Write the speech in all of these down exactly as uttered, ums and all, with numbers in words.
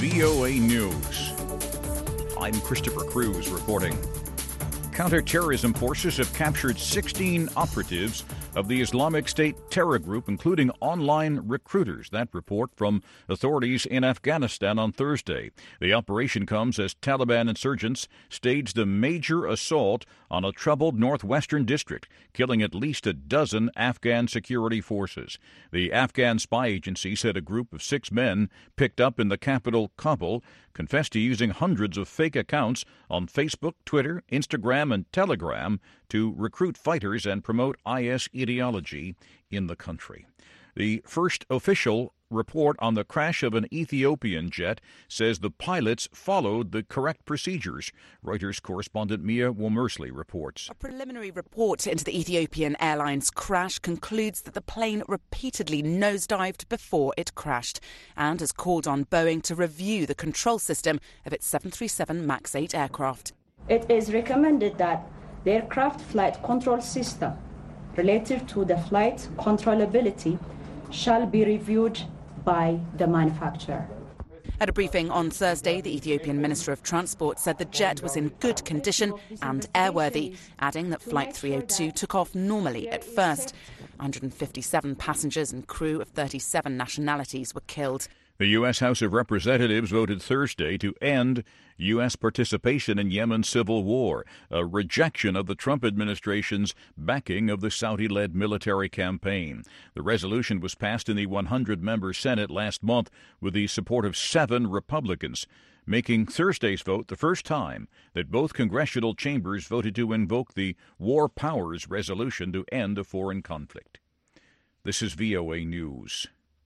V O A News. I'm Christopher Cruz reporting. Counterterrorism forces have captured sixteen operatives of the Islamic State terror group, including online recruiters. That report from authorities in Afghanistan on Thursday. The operation comes as Taliban insurgents staged a major assault on a troubled northwestern district, killing at least a dozen Afghan security forces. The Afghan spy agency said a group of six men picked up in the capital, Kabul, confessed to using hundreds of fake accounts on Facebook, Twitter, Instagram, and Telegram to recruit fighters and promote I S ideology in the country. The first official report on the crash of an Ethiopian jet says the pilots followed the correct procedures. Reuters correspondent Mia Womersley reports. A preliminary report into the Ethiopian Airlines crash concludes that the plane repeatedly nosedived before it crashed and has called on Boeing to review the control system of its seven thirty-seven MAX eight aircraft. It is recommended that the aircraft flight control system related to the flight controllability shall be reviewed by the manufacturer. At a briefing on Thursday, the Ethiopian Minister of Transport said the jet was in good condition and airworthy, adding that Flight three oh two took off normally at first. one hundred fifty-seven passengers and crew of thirty-seven nationalities were killed. The U S. House of Representatives voted Thursday to end U S participation in Yemen's civil war, a rejection of the Trump administration's backing of the Saudi-led military campaign. The resolution was passed in the one hundred member Senate last month with the support of seven Republicans, making Thursday's vote the first time that both congressional chambers voted to invoke the War Powers Resolution to end a foreign conflict. This is V O A News.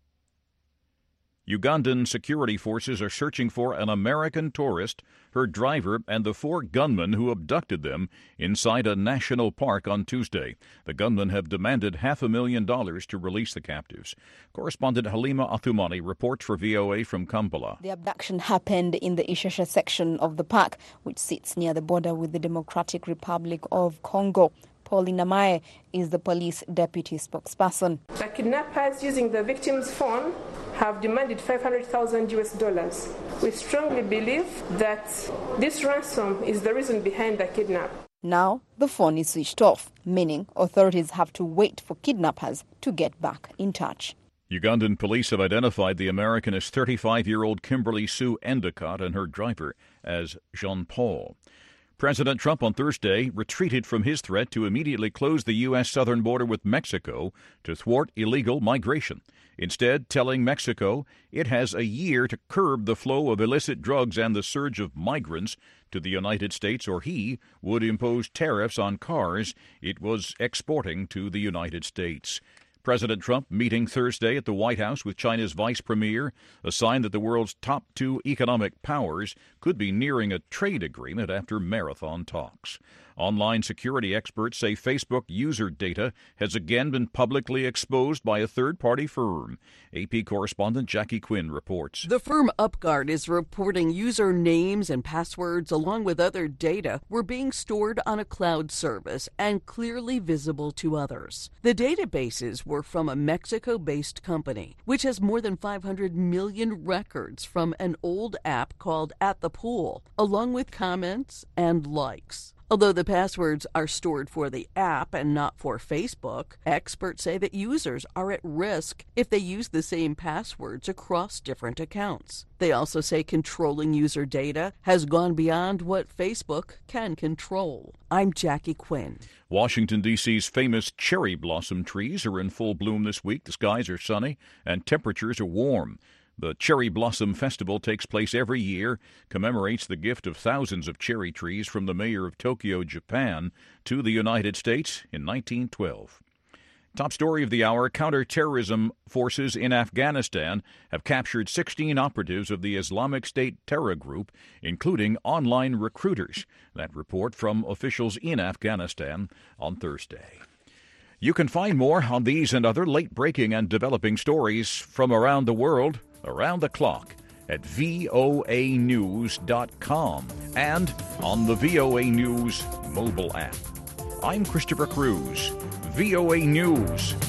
Ugandan security forces are searching for an American tourist, her driver, and the four gunmen who abducted them inside a national park on Tuesday. The gunmen have demanded half a million dollars to release the captives. Correspondent Halima Athumani reports for V O A from Kampala. The abduction happened in the Ishasha section of the park, which sits near the border with the Democratic Republic of Congo. Pauline Amae is the police deputy spokesperson. The kidnappers, using the victim's phone, have demanded five hundred thousand U S dollars. We strongly believe that this ransom is the reason behind the kidnap. Now, the phone is switched off, meaning authorities have to wait for kidnappers to get back in touch. Ugandan police have identified the American as thirty-five-year-old Kimberly Sue Endicott and her driver as Jean-Paul. President Trump on Thursday retreated from his threat to immediately close the U S southern border with Mexico to thwart illegal migration, instead telling Mexico it has a year to curb the flow of illicit drugs and the surge of migrants to the United States, or he would impose tariffs on cars it was exporting to the United States. President Trump meeting Thursday at the White House with China's vice premier, a sign that the world's top two economic powers could be nearing a trade agreement after marathon talks. Online security experts say Facebook user data has again been publicly exposed by a third-party firm. A P correspondent Jackie Quinn reports. The firm UpGuard is reporting user names and passwords along with other data were being stored on a cloud service and clearly visible to others. The databases were from a Mexico-based company, which has more than five hundred million records from an old app called At the Pool, along with comments and likes. Although the passwords are stored for the app and not for Facebook, experts say that users are at risk if they use the same passwords across different accounts. They also say controlling user data has gone beyond what Facebook can control. I'm Jackie Quinn. Washington, D C's famous cherry blossom trees are in full bloom this week. The skies are sunny and temperatures are warm. The Cherry Blossom Festival takes place every year, commemorates the gift of thousands of cherry trees from the mayor of Tokyo, Japan, to the United States in nineteen twelve. Top story of the hour, counterterrorism forces in Afghanistan have captured sixteen operatives of the Islamic State terror group, including online recruiters. That report from officials in Afghanistan on Thursday. You can find more on these and other late-breaking and developing stories from around the world, around the clock, at V O A news dot com and on the V O A News mobile app. I'm Christopher Cruz, V O A News.